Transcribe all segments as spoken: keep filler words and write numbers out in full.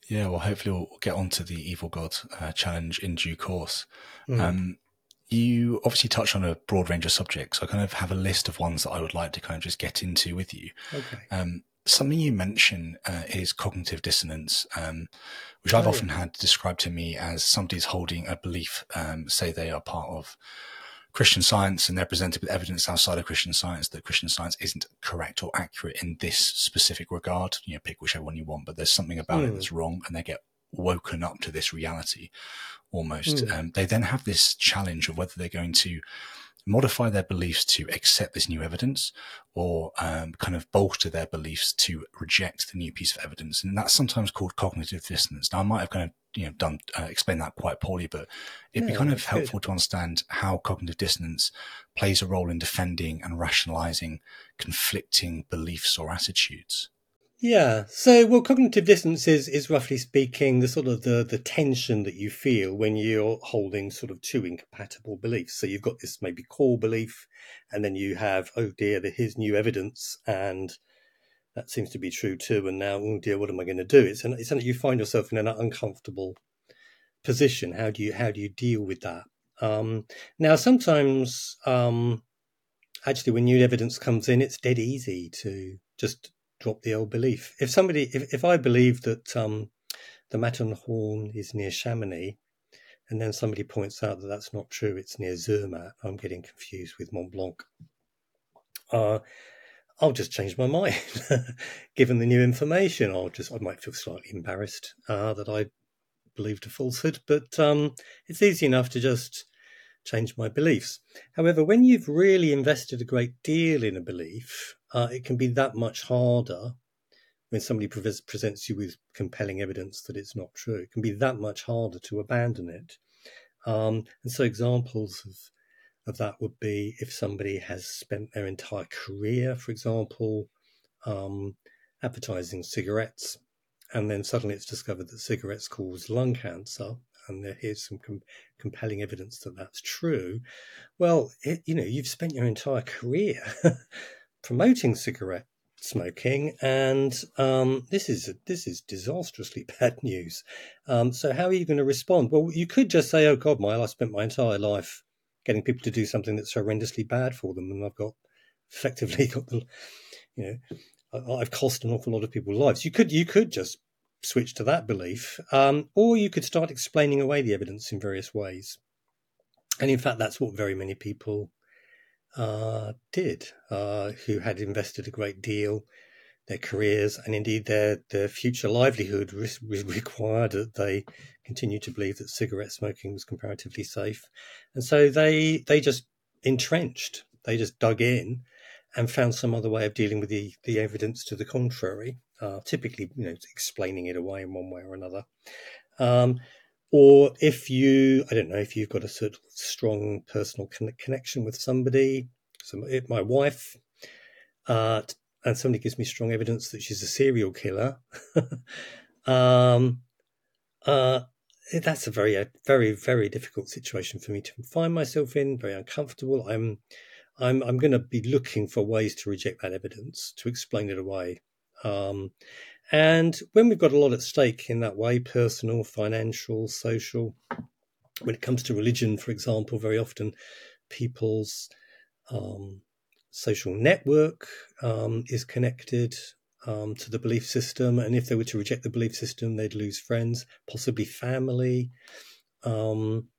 Yeah, well, hopefully we'll get onto the Evil God uh, challenge in due course. Mm. Um, you obviously touched on a broad range of subjects. I kind of have a list of ones that I would like to kind of just get into with you. Okay. Um, something you mention uh, is cognitive dissonance, um, which I've Oh, often yeah. had described to me as somebody's holding a belief, um, say they are part of Christian Science and they're presented with evidence outside of Christian Science that Christian Science isn't correct or accurate in this specific regard. You know, pick whichever one you want, but there's something about it Mm. that's wrong, and they get woken up to this reality almost. Mm. Um, they then have this challenge of whether they're going to modify their beliefs to accept this new evidence, or um, kind of bolster their beliefs to reject the new piece of evidence. And that's sometimes called cognitive dissonance. Now, I might have kind of you know done uh, explain that quite poorly, but it'd be No, kind of that's helpful good. to understand how cognitive dissonance plays a role in defending and rationalizing conflicting beliefs or attitudes. Yeah. So, well, cognitive dissonance is, is roughly speaking the sort of the, the tension that you feel when you're holding sort of two incompatible beliefs. So you've got this maybe core belief, and then you have, oh dear, here's new evidence, and that seems to be true too. And now, oh dear, what am I going to do? It's an, it's an, you find yourself in an uncomfortable position. How do you how do you deal with that? Um, now, sometimes, um, actually, when new evidence comes in, it's dead easy to just drop the old belief. If somebody, if, if I believe that um, the Matterhorn is near Chamonix, and then somebody points out that that's not true, it's near Zermatt, I'm getting confused with Mont Blanc. Uh, I'll just change my mind, given the new information. I'll just, I might feel slightly embarrassed uh, that I believed a falsehood, but um, it's easy enough to just change my beliefs. However, when you've really invested a great deal in a belief, uh, it can be that much harder when somebody pre- presents you with compelling evidence that it's not true. It can be that much harder to abandon it. Um, and so examples of, of that would be if somebody has spent their entire career, for example, um, advertising cigarettes, and then suddenly it's discovered that cigarettes cause lung cancer, and there here's some com- compelling evidence that that's true. Well, it, you know, you've spent your entire career promoting cigarette smoking, and um, this is this is disastrously bad news. Um, so how are you going to respond? Well, you could just say, "Oh God, Mile, I spent my entire life getting people to do something that's horrendously bad for them, and I've got effectively got the, you know, I've cost an awful lot of people's lives." You could you could just switch to that belief, um, or you could start explaining away the evidence in various ways. And in fact, that's what very many people uh, did, uh, who had invested a great deal, their careers, and indeed their, their future livelihood re- required that they continue to believe that cigarette smoking was comparatively safe. And so they they just entrenched, they just dug in and found some other way of dealing with the, the evidence to the contrary, uh, typically, you know, explaining it away in one way or another. Um, or if you, I don't know, if you've got a sort of strong personal con- connection with somebody, so my wife, uh, and somebody gives me strong evidence that she's a serial killer, um, uh, that's a very, very, very difficult situation for me to find myself in. Very uncomfortable. I'm, I'm, I'm going to be looking for ways to reject that evidence, to explain it away. Um, and when we've got a lot at stake in that way, personal, financial, social, when it comes to religion, for example, very often people's um, social network um, is connected um, to the belief system. And if they were to reject the belief system, they'd lose friends, possibly family. Um,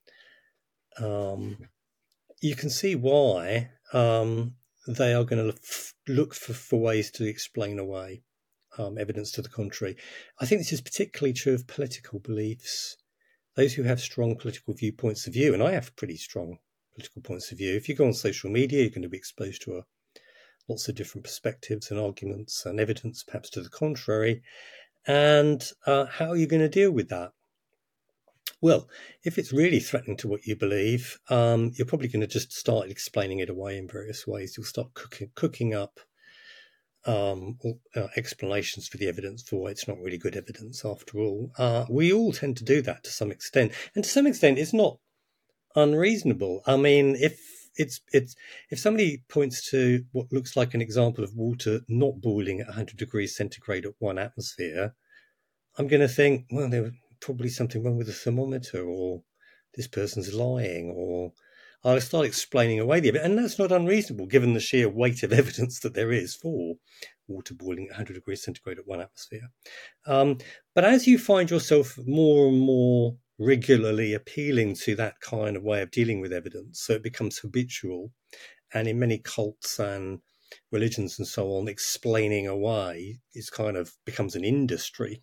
um, you can see why um, they are going to look for, for ways to explain away um, evidence to the contrary. I think this is particularly true of political beliefs. Those who have strong political viewpoints of view, and I have pretty strong political points of view. If you go on social media, you're going to be exposed to a, lots of different perspectives and arguments and evidence, perhaps to the contrary. And uh, how are you going to deal with that? Well, if it's really threatening to what you believe, um, you're probably going to just start explaining it away in various ways. You'll start cooking, cooking up um, uh, explanations for the evidence for why it's not really good evidence after all. Uh, we all tend to do that to some extent. And to some extent, it's not unreasonable. I mean, if it's it's if somebody points to what looks like an example of water not boiling at one hundred degrees centigrade at one atmosphere, I'm going to think, well, there was probably something wrong with the thermometer, or this person's lying, or I'll start explaining away the evidence. And that's not unreasonable given the sheer weight of evidence that there is for water boiling at one hundred degrees centigrade at one atmosphere. Um, but as you find yourself more and more regularly appealing to that kind of way of dealing with evidence, so it becomes habitual, and in many cults and religions and so on, explaining away is kind of becomes an industry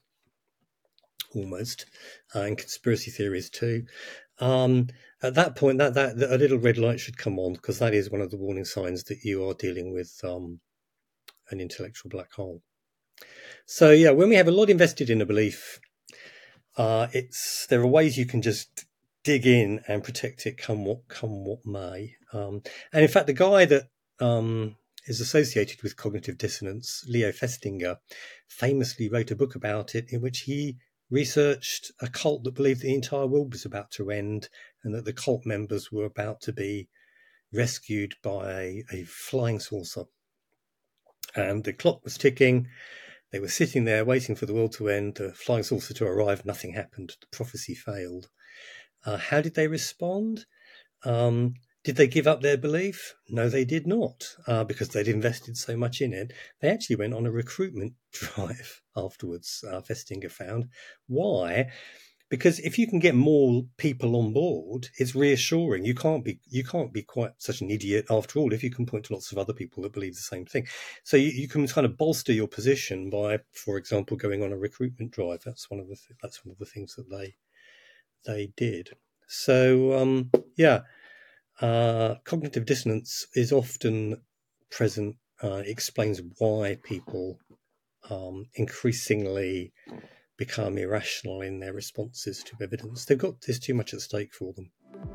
almost, uh, and conspiracy theories too. Um, at that point, that, that, that a little red light should come on, because that is one of the warning signs that you are dealing with um, an intellectual black hole. So yeah, when we have a lot invested in a belief, uh, it's there are ways you can just dig in and protect it, come what come what may. Um, and in fact, the guy that um, is associated with cognitive dissonance, Leo Festinger, famously wrote a book about it in which he researched a cult that believed the entire world was about to end and that the cult members were about to be rescued by a, a flying saucer. And the clock was ticking. They were sitting there waiting for the world to end, the flying saucer to arrive. Nothing happened. The prophecy failed. Uh, how did they respond? Um, Did they give up their belief? No, they did not, uh, because they'd invested so much in it. They actually went on a recruitment drive afterwards, uh, Festinger found. Why? Because if you can get more people on board, it's reassuring. You can't be you can't be quite such an idiot after all if you can point to lots of other people that believe the same thing. So you, you can kind of bolster your position by, for example, going on a recruitment drive. That's one of the th- that's one of the things that they they did. So um, yeah. Uh, cognitive dissonance is often present. Uh, explains why people um, increasingly become irrational in their responses to evidence. They've got there's too much at stake for them.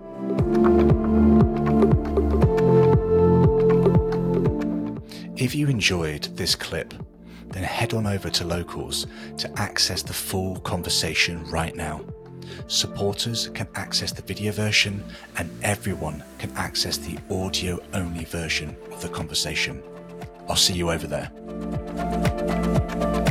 If you enjoyed this clip, then head on over to Locals to access the full conversation right now. Supporters can access the video version, and everyone can access the audio-only version of the conversation. I'll see you over there.